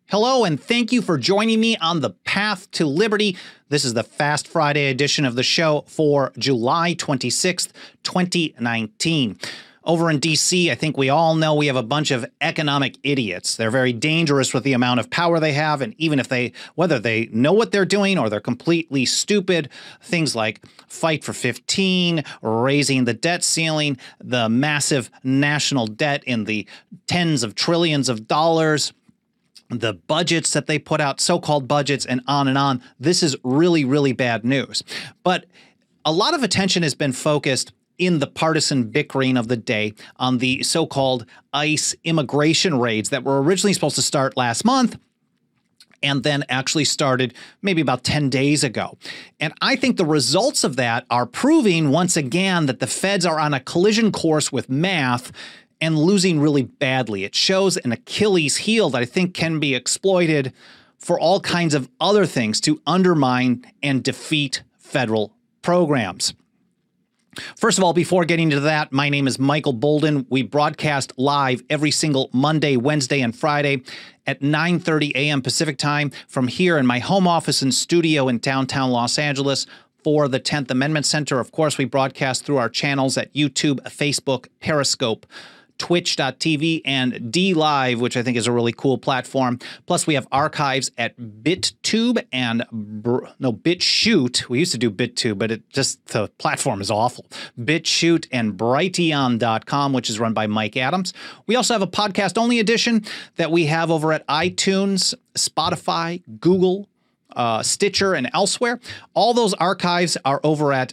Hello, and thank you for joining me on the Path to Liberty. This is the Fast Friday edition of the show for July 26th, 2019. Over in D.C., I think we all know we have a bunch of economic idiots. They're very dangerous with the amount of power they have, and even if whether they know what they're doing or they're completely stupid, things like Fight for 15, raising the debt ceiling, the massive national debt in the tens of trillions of dollars, the budgets that they put out, so-called budgets, and on and on. This is really, really bad news. But a lot of attention has been focused in the partisan bickering of the day on the so-called ICE immigration raids that were originally supposed to start last month and then actually started maybe about 10 days ago. And I think the results of that are proving once again that the feds are on a collision course with math and losing really badly. It shows an Achilles heel that I think can be exploited for all kinds of other things to undermine and defeat federal programs. First of all, before getting to that, my name is Michael Boldin. We broadcast live every single Monday, Wednesday, and Friday at 9:30 a.m. Pacific time from here in my home office and studio in downtown Los Angeles for the 10th Amendment Center. Of course, we broadcast through our channels at YouTube, Facebook, Periscope, Twitch.tv, and DLive, which I think is a really cool platform. Plus, we have archives at BitTube and BitChute. We used to do BitTube, but the platform is awful. BitChute and Brighteon.com, which is run by Mike Adams. We also have a podcast-only edition that we have over at iTunes, Spotify, Google, Stitcher, and elsewhere. All those archives are over at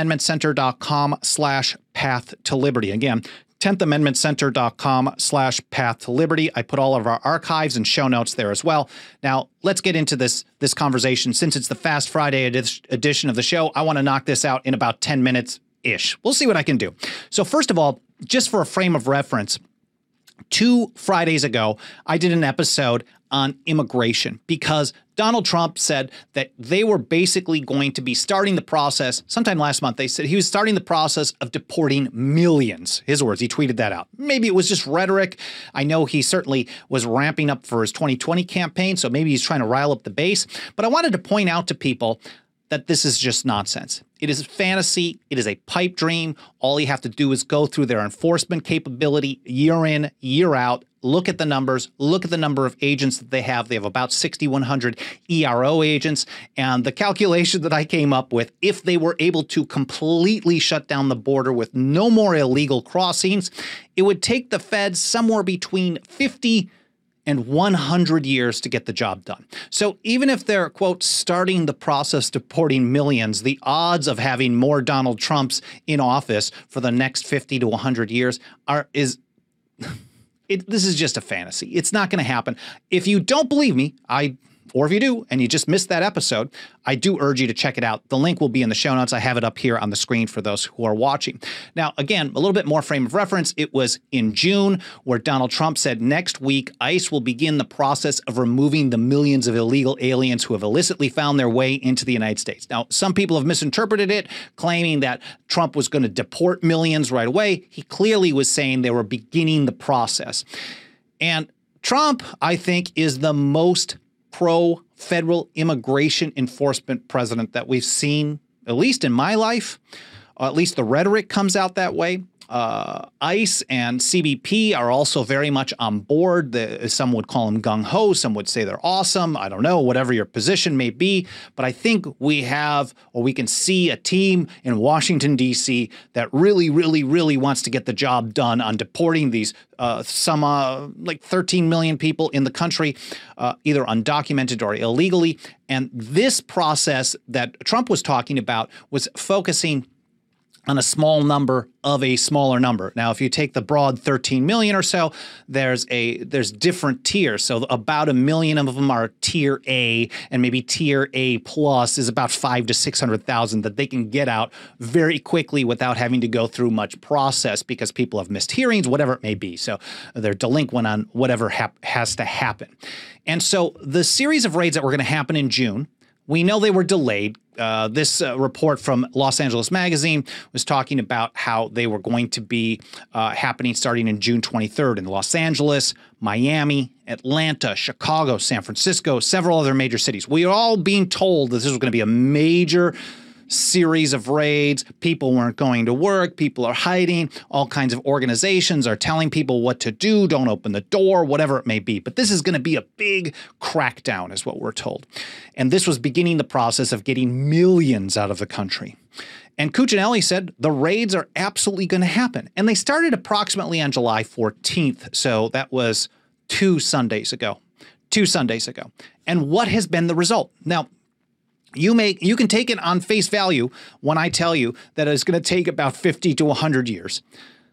10thamendmentcenter.com/path to liberty. Again, 10thamendmentcenter.com/path to liberty. I put all of our archives and show notes there as well. Now, let's get into this conversation. Since it's the Fast Friday edition of the show, I want to knock this out in about 10 minutes-ish. We'll see what I can do. So first of all, just for a frame of reference, 2 Fridays ago, I did an episode on immigration because Donald Trump said that they were basically going to be starting the process. Sometime last month, they said he was starting the process of deporting millions. His words, he tweeted that out. Maybe it was just rhetoric. I know he certainly was ramping up for his 2020 campaign, so maybe he's trying to rile up the base. But I wanted to point out to people that this is just nonsense. It is fantasy. It is a pipe dream. All you have to do is go through their enforcement capability year in, year out. Look at the numbers. Look at the number of agents that they have. They have about 6,100 ERO agents. And the calculation that I came up with, if they were able to completely shut down the border with no more illegal crossings, it would take the feds somewhere between 50 and 100 years to get the job done. So even if they're, quote, starting the process deporting millions, the odds of having more Donald Trumps in office for the next 50 to 100 years this is just a fantasy. It's not going to happen. If you don't believe me, or if you do, and you just missed that episode, I do urge you to check it out. The link will be in the show notes. I have it up here on the screen for those who are watching. Now, again, a little bit more frame of reference. It was in June where Donald Trump said next week, ICE will begin the process of removing the millions of illegal aliens who have illicitly found their way into the United States. Now, some people have misinterpreted it, claiming that Trump was going to deport millions right away. He clearly was saying they were beginning the process. And Trump, I think, is the most pro-federal immigration enforcement president that we've seen, at least in my life. At least the rhetoric comes out that way. ICE and CBP are also very much on board. Some would call them gung-ho. Some would say they're awesome. I don't know, whatever your position may be. But I think we can see a team in Washington, D.C. that really, really, really wants to get the job done on deporting these like 13 million people in the country, either undocumented or illegally. And this process that Trump was talking about was focusing on a small number of a smaller number. Now, if you take the broad 13 million or so, there's different tiers. So about 1 million of them are tier A, and maybe tier A plus is about 500,000 to 600,000 that they can get out very quickly without having to go through much process because people have missed hearings, whatever it may be. So they're delinquent on whatever has to happen. And so the series of raids that were going to happen in June, We know they were delayed. This report from Los Angeles Magazine was talking about how they were going to be happening starting in June 23rd in Los Angeles, Miami, Atlanta, Chicago, San Francisco, several other major cities. We are all being told that this was going to be a major series of raids. People weren't going to work. People are hiding. All kinds of organizations are telling people what to do. Don't open the door, whatever it may be. But this is going to be a big crackdown is what we're told. And this was beginning the process of getting millions out of the country. And Cuccinelli said the raids are absolutely going to happen. And they started approximately on July 14th. So that was 2 Sundays ago. 2 Sundays ago. And what has been the result? Now, you can take it on face value when I tell you that it's going to take about 50 to 100 years.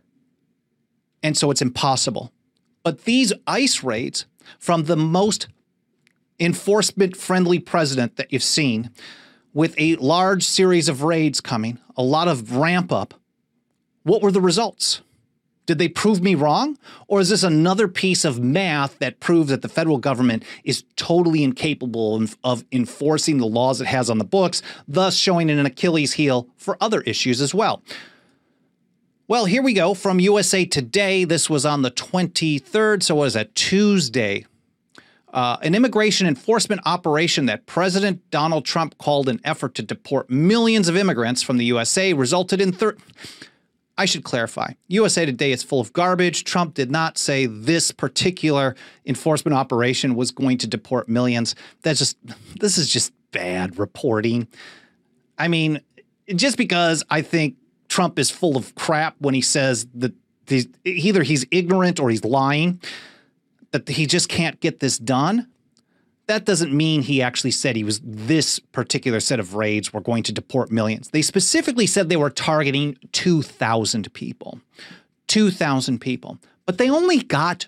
And so it's impossible. But these ICE raids from the most enforcement-friendly president that you've seen, with a large series of raids coming, a lot of ramp up, what were the results? Did they prove me wrong? Or is this another piece of math that proves that the federal government is totally incapable of enforcing the laws it has on the books, thus showing an Achilles heel for other issues as well? Well, here we go from USA Today. This was on the 23rd, so it was a Tuesday. An immigration enforcement operation that President Donald Trump called an effort to deport millions of immigrants from the USA resulted in I should clarify. USA Today is full of garbage. Trump did not say this particular enforcement operation was going to deport millions. This is just bad reporting. I mean, just because I think Trump is full of crap when he says that either he's ignorant or he's lying, that he just can't get this done, that doesn't mean he actually said this particular set of raids were going to deport millions. They specifically said they were targeting 2,000 people. 2,000 people. But they only got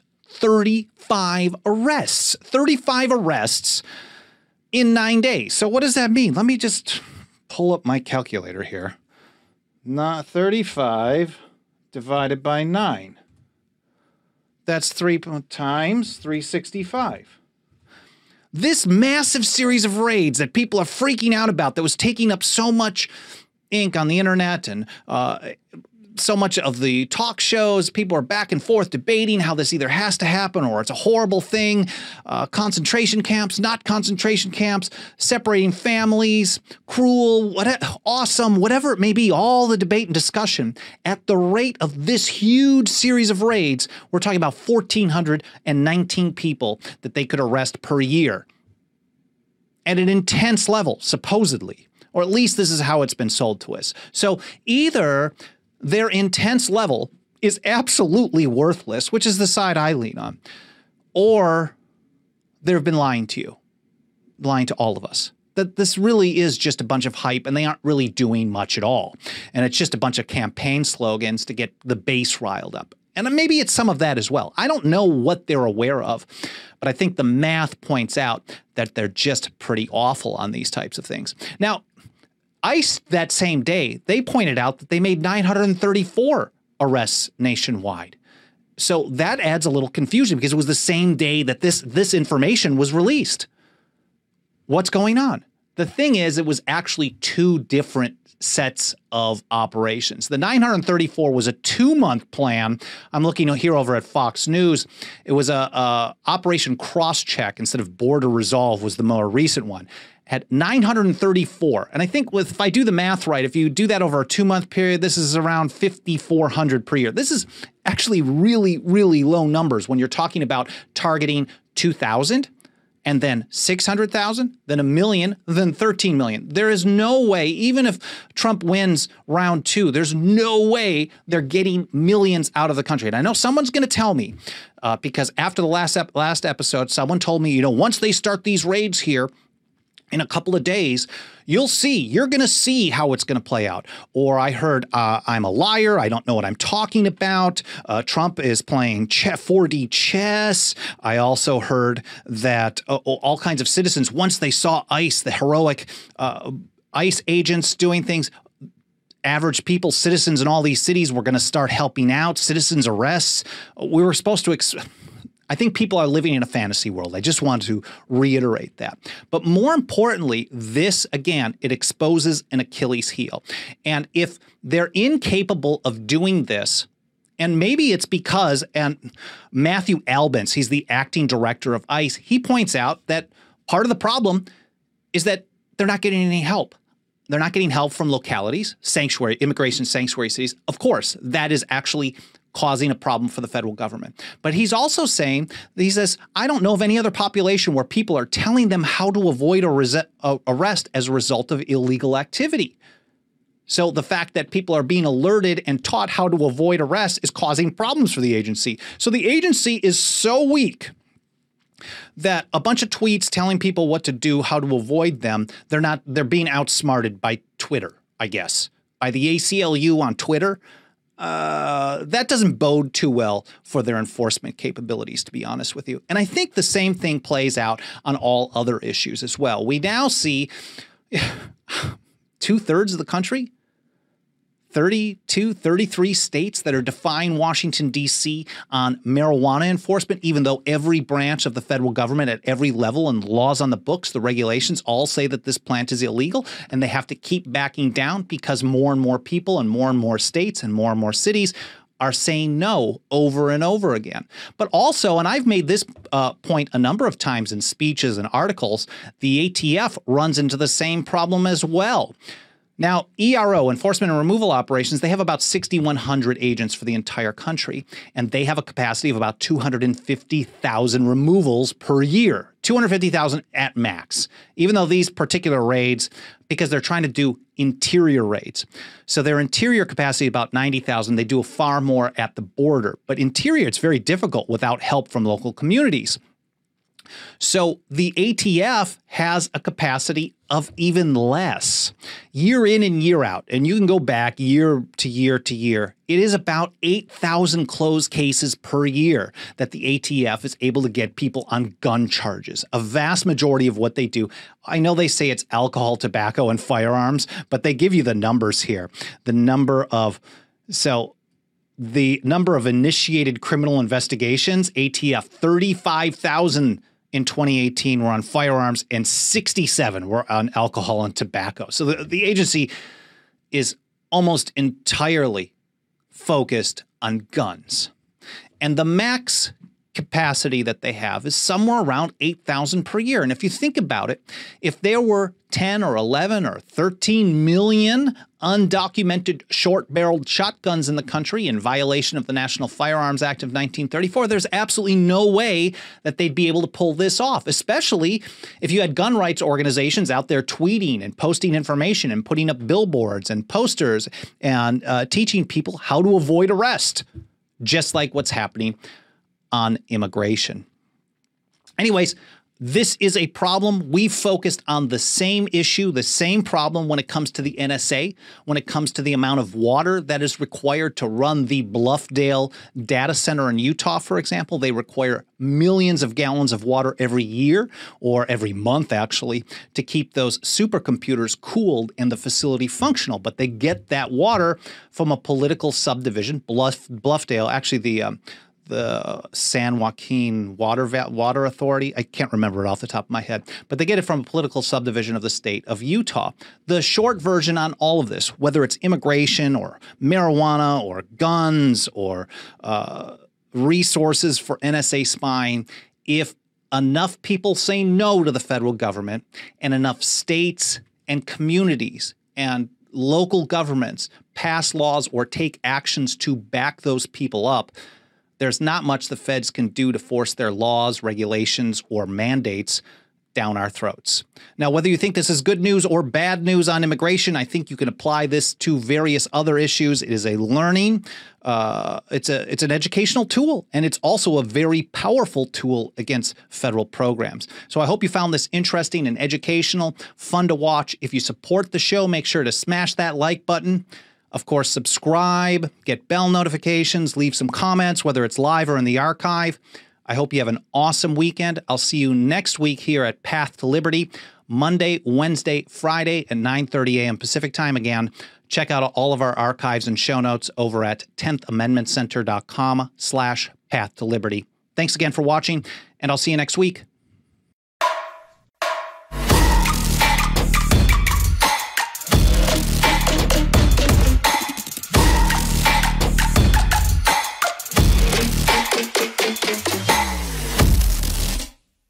35 arrests. 35 arrests in 9 days. So what does that mean? Let me just pull up my calculator here. Not 35 divided by 9. That's 3 times 365. This massive series of raids that people are freaking out about, that was taking up so much ink on the internet and so much of the talk shows, people are back and forth debating how this either has to happen or it's a horrible thing. Concentration camps, not concentration camps, separating families, cruel, awesome, whatever it may be, all the debate and discussion. At the rate of this huge series of raids, we're talking about 1,419 people that they could arrest per year at an intense level, supposedly, or at least this is how it's been sold to us. So either their intense level is absolutely worthless, which is the side I lean on, or they've been lying to you, lying to all of us, that this really is just a bunch of hype and they aren't really doing much at all. And it's just a bunch of campaign slogans to get the base riled up. And maybe it's some of that as well. I don't know what they're aware of, but I think the math points out that they're just pretty awful on these types of things. Now, ICE that same day, they pointed out that they made 934 arrests nationwide. So that adds a little confusion because it was the same day that this information was released. What's going on? The thing is, it was actually 2 different sets of operations. The 934 was a 2-month plan. I'm looking here over at Fox News. It was a Operation Crosscheck instead of Border Resolve was the more recent one. Had 934. And I think if I do the math right, if you do that over a 2-month period, this is around 5,400 per year. This is actually really, really low numbers when you're talking about targeting 2,000 and then 600,000, then 1 million, then 13 million. There is no way, even if Trump wins round 2, there's no way they're getting millions out of the country. And I know someone's going to tell me, because after the last episode, someone told me, once they start these raids here, in a couple of days, you're going to see how it's going to play out. Or I heard I'm a liar. I don't know what I'm talking about. Trump is playing 4D chess. I also heard that all kinds of citizens, once they saw ICE, the heroic ICE agents doing things, average people, citizens in all these cities were going to start helping out, citizens arrests. We were supposed to I think people are living in a fantasy world. I just want to reiterate that. But more importantly, this, again, it exposes an Achilles heel. And if they're incapable of doing this, and maybe it's because, and Matthew Albence, he's the acting director of ICE, he points out that part of the problem is that they're not getting any help. They're not getting help from localities, immigration sanctuary cities. Of course, that is actually causing a problem for the federal government. But he's also saying, he says, I don't know of any other population where people are telling them how to avoid arrest as a result of illegal activity. So the fact that people are being alerted and taught how to avoid arrest is causing problems for the agency. So the agency is so weak that a bunch of tweets telling people what to do, how to avoid them, they're being outsmarted by Twitter, I guess, by the ACLU on Twitter. That doesn't bode too well for their enforcement capabilities, to be honest with you. And I think the same thing plays out on all other issues as well. We now see 2/3 of the country, 32, 33 states that are defying Washington, D.C. on marijuana enforcement, even though every branch of the federal government at every level and laws on the books, the regulations all say that this plant is illegal, and they have to keep backing down because more and more people and more states and more cities are saying no over and over again. But also, and I've made this point a number of times in speeches and articles, the ATF runs into the same problem as well. Now, ERO, Enforcement and Removal Operations, they have about 6,100 agents for the entire country, and they have a capacity of about 250,000 removals per year, 250,000 at max, even though these particular raids, because they're trying to do interior raids. So their interior capacity about 90,000. They do far more at the border. But interior, it's very difficult without help from local communities. So the ATF has a capacity of even less year in and year out. And you can go back year to year to year. It is about 8,000 closed cases per year that the ATF is able to get people on gun charges. A vast majority of what they do, I know they say it's alcohol, tobacco, and firearms, but they give you the numbers here. The number of initiated criminal investigations, ATF, 35,000 in 2018 were on firearms and 67 were on alcohol and tobacco. So the agency is almost entirely focused on guns. And the max capacity that they have is somewhere around 8,000 per year. And if you think about it, if there were 10 or 11 or 13 million undocumented short-barreled shotguns in the country in violation of the National Firearms Act of 1934, there's absolutely no way that they'd be able to pull this off, especially if you had gun rights organizations out there tweeting and posting information and putting up billboards and posters and teaching people how to avoid arrest, just like what's happening on immigration. Anyways, this is a problem. We've focused on the same issue, the same problem when it comes to the NSA, when it comes to the amount of water that is required to run the Bluffdale data center in Utah, for example. They require millions of gallons of water every year, or every month, actually, to keep those supercomputers cooled and the facility functional. But they get that water from a political subdivision, Bluffdale, actually the San Joaquin Water Authority. I can't remember it off the top of my head, but they get it from a political subdivision of the state of Utah. The short version on all of this, whether it's immigration or marijuana or guns or resources for NSA spying, if enough people say no to the federal government and enough states and communities and local governments pass laws or take actions to back those people up, there's not much the feds can do to force their laws, regulations, or mandates down our throats. Now, whether you think this is good news or bad news on immigration, I think you can apply this to various other issues. It is a learning, it's an educational tool, and it's also a very powerful tool against federal programs. So I hope you found this interesting and educational, fun to watch. If you support the show, make sure to smash that like button. Of course, subscribe, get bell notifications, leave some comments, whether it's live or in the archive. I hope you have an awesome weekend. I'll see you next week here at Path to Liberty, Monday, Wednesday, Friday at 9:30 a.m. Pacific time. Again, check out all of our archives and show notes over at 10thamendmentcenter.com/Path to Liberty. Thanks again for watching, and I'll see you next week.